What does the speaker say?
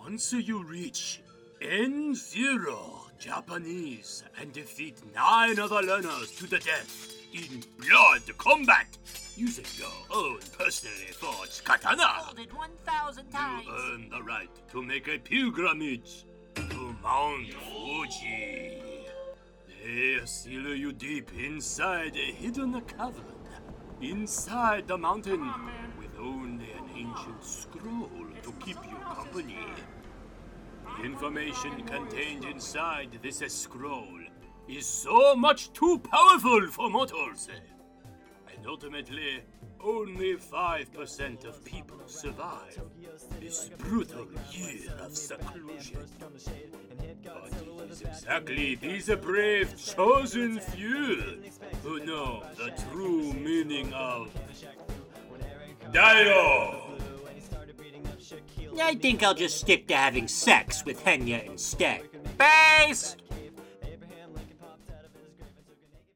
Once you reach N0 Japanese and defeat 9 other learners to the death in blood combat using your own personally forged katana, Hold it 1,000 times. you earn the right to make a pilgrimage to Mount Fuji. They seal you deep inside a hidden cavern, inside the mountain, with only an ancient scroll to keep you company. The information contained inside this scroll is so much too powerful for mortals. And ultimately, only 5% of people survive this brutal year of seclusion. But it is exactly these brave chosen few who know the true meaning of Dairo. I think I'll just stick to having sex with Henya instead. Base!